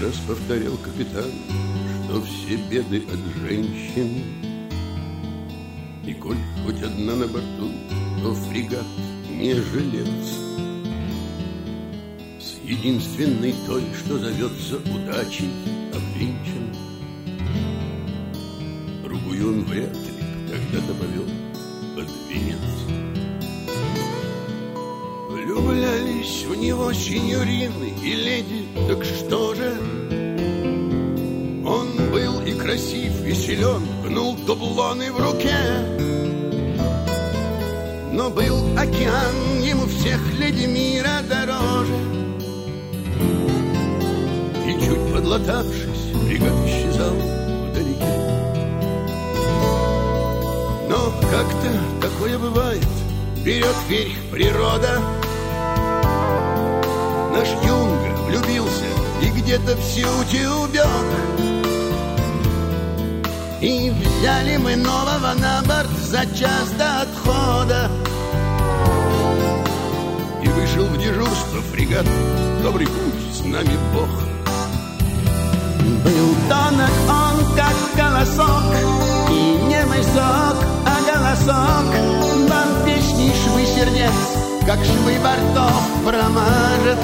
раз повторял капитан, что все беды от женщин. И коль хоть одна на борту, то фрегат не жилец. С единственной той, что зовется удачей, обвенчан. Другую он вряд ли когда-то повел под венец. Влюблялись в него синьорины и леди, так что же? Он был и красив, и силен, гнул дублоны в руке. Но был океан ему всех леди мира дороже. И чуть подлатавшись, фрегат исчезал вдалеке. Но как-то такое бывает, берет верх природа. Наш юнга влюбился и где-то в Сеуте убег. И взяли мы нового на борт за час до отхода. И вышел в дежурство фрегат, добрый путь, с нами Бог. Был тонок он, как колосок, и не высок, а голосок вам песни швы сердец, как швы бортов промажет.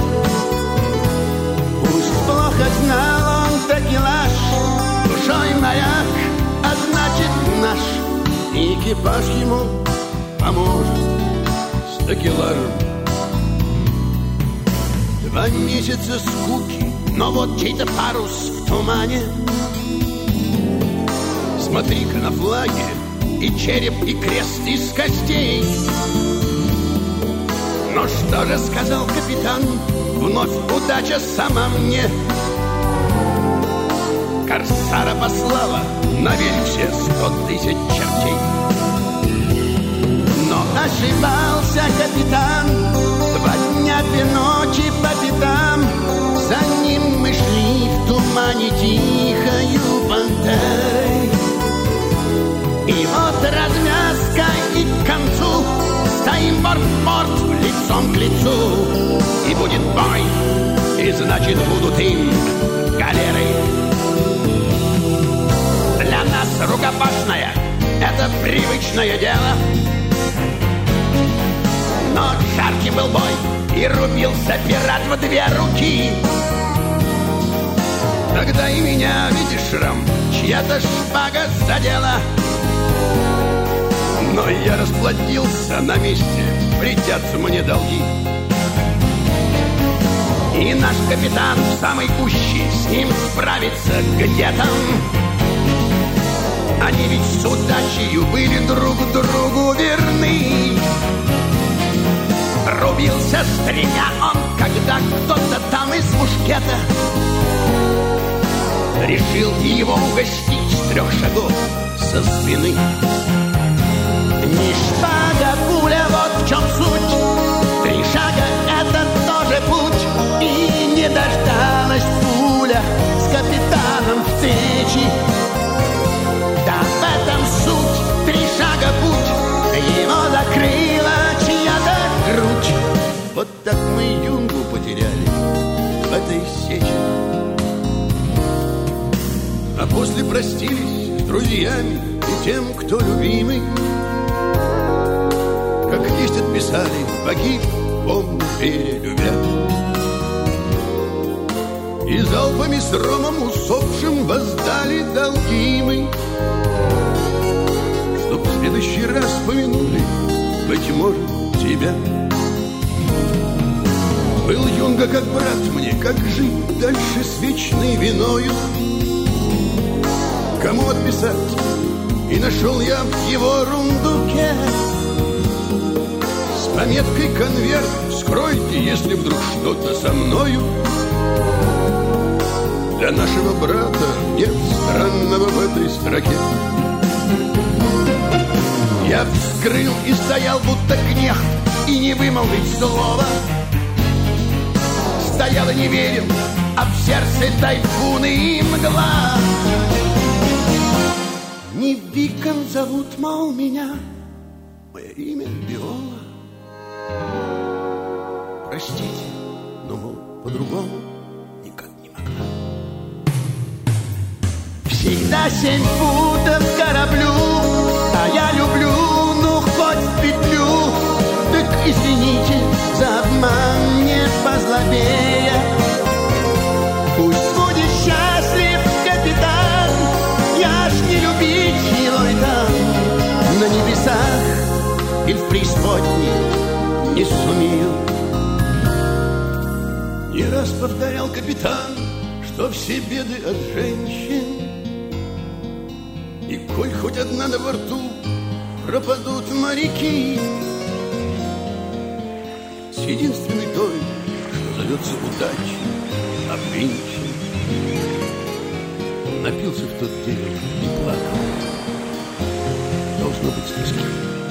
Пусть плохо знал он такелаж, душой моряк, а значит наш. И экипаж ему поможет с такелажем. 2 месяца скуки, но вот чей-то парус в тумане. Смотри-ка на флаге, и череп, и крест из костей. Но что же сказал капитан? Вновь удача сама мне. Корсара послала на Вельсе 100 000 чертей. Но ошибался капитан. 2 дня, 2 ночи по пятам. За ним мы шли в тумане тихою пантерой. И вот развязка и к концу. Стоим борт в борт, лицом к лицу. И будет бой, и значит будут им галеры. Для нас рукопашная — это привычное дело. Но жаркий был бой, и рубился пират в 2 руки. Тогда и меня, видишь, шрам, чья-то шпага задела. Но я расплатился на месте, придят мне долги. И наш капитан в самой гуще, с ним справится где-то. Они ведь с удачей были друг другу верны. Рубился стреля он, когда кто-то там из мушкета решил его угостить с 3 шагов со спины. Не шпага, пуля, вот в чем суть. 3 шага — это тоже путь. И не дождалась пуля с капитаном встречи. Да в этом суть, 3 шага путь. Его закрыла чья-то грудь. Вот так мы юнгу потеряли в этой сече. А после простились с друзьями и тем, кто любимый. Как есть отписали, погиб, помню, любя. И залпами с ромом усопшим воздали долги мы. Чтоб в следующий раз помянули, быть может, тебя. Был юнга как брат мне, как жить дальше с вечной виною. Кому отписать? И нашел я в его рундуке с пометкой «Конверт вскройте, если вдруг что-то со мною». Для нашего брата нет странного в этой строке. Я вскрыл и стоял, будто кнехт, и не вымолвить слова. Стоял и не верил, а в сердце тайфуны и мгла. Не Викон зовут, мол, меня, мое имя Виола. Простите, но, мол, по-другому никак не могла. Всегда 7 футов кораблю, а я люблю, ну хоть в петлю. Так извините за обман, не позлобея. Пусть будет счастлив капитан, я ж не любитель там. На небесах и в преисподней не сумею. Не раз повторял капитан, что все беды от женщин. И коль хоть одна на борту, пропадут моряки. С единственной той, что зовется удачей, обвинчен. Напился в тот день и плакал. Должно быть с тоски.